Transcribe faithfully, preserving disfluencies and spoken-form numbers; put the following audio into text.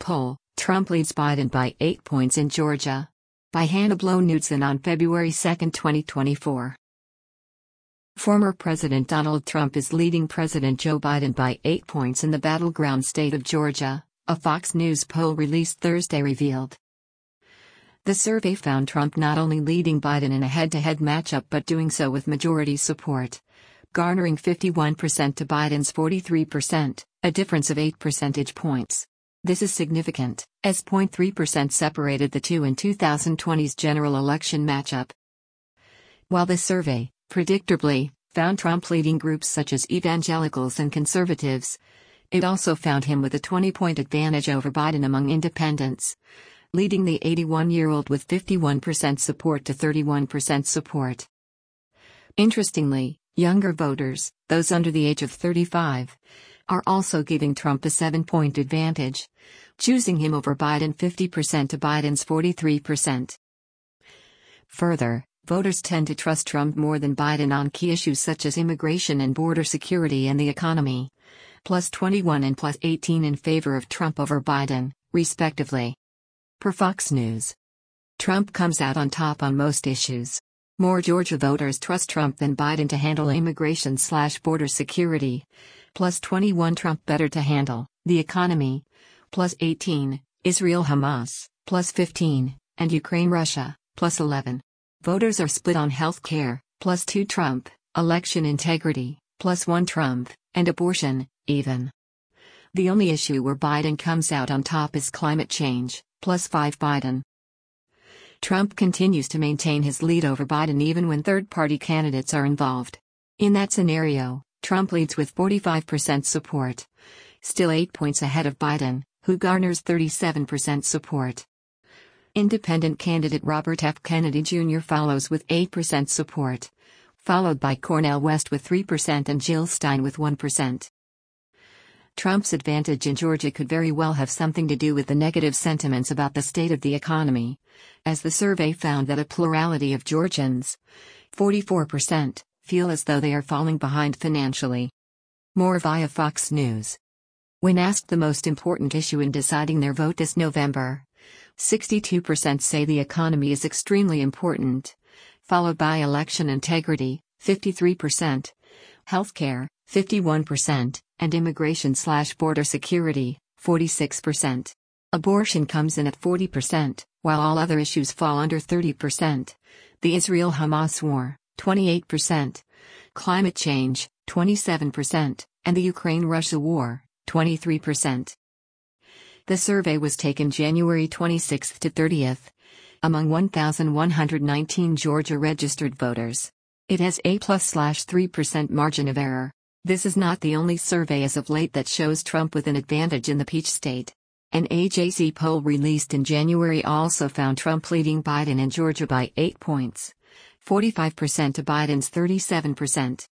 poll, Trump leads Biden by eight points in Georgia. By Hannah Blow-Knudsen on February second, twenty twenty-four. Former President Donald Trump is leading President Joe Biden by eight points in the battleground state of Georgia, a Fox News poll released Thursday revealed. The survey found Trump not only leading Biden in a head-to-head matchup but doing so with majority support, garnering fifty-one percent to Biden's forty-three percent, a difference of eight percentage points. This is significant, as zero point three percent separated the two in two thousand twenty's general election matchup. While the survey, predictably, found Trump leading groups such as evangelicals and conservatives, it also found him with a twenty-point advantage over Biden among independents, leading the eighty-one-year-old with fifty-one percent support to thirty-one percent support. Interestingly, younger voters, those under the age of thirty-five, are also giving Trump a seven-point advantage, choosing him over Biden fifty percent to Biden's forty-three percent. Further, voters tend to trust Trump more than Biden on key issues such as immigration and border security and the economy, plus twenty-one and plus eighteen in favor of Trump over Biden, respectively. Per Fox News, Trump comes out on top on most issues. More Georgia voters trust Trump than Biden to handle immigration slash border security, plus twenty-one Trump better to handle the economy, plus eighteen, Israel Hamas, plus fifteen, and Ukraine Russia, plus eleven. Voters are split on health care, plus two Trump, election integrity, plus one Trump, and abortion, even. The only issue where Biden comes out on top is climate change, plus five Biden. Trump continues to maintain his lead over Biden even when third-party candidates are involved. In that scenario, Trump leads with forty-five percent support, still eight points ahead of Biden, who garners thirty-seven percent support. Independent candidate Robert F. Kennedy Junior follows with eight percent support, followed by Cornel West with three percent and Jill Stein with one percent. Trump's advantage in Georgia could very well have something to do with the negative sentiments about the state of the economy, as the survey found that a plurality of Georgians, forty-four percent, feel as though they are falling behind financially. More via Fox News. When asked the most important issue in deciding their vote this November, sixty-two percent say the economy is extremely important, followed by election integrity, fifty-three percent, healthcare, fifty-one percent, and immigration slash border security, forty-six percent. Abortion comes in at forty percent, while all other issues fall under thirty percent. The Israel-Hamas war, twenty-eight percent. Climate change, twenty-seven percent, and the Ukraine-Russia war, twenty-three percent. The survey was taken January twenty-sixth to thirtieth, among one thousand one hundred nineteen Georgia registered voters. It has a plus slash three percent margin of error. This is not the only survey as of late that shows Trump with an advantage in the Peach State. An A J C poll released in January also found Trump leading Biden in Georgia by eight points, forty-five percent to Biden's thirty-seven percent.